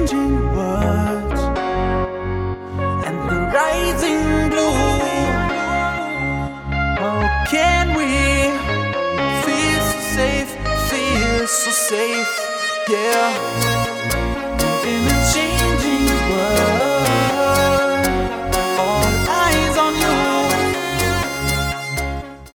changing words and the rising blue. How can we feel so safe, yeah?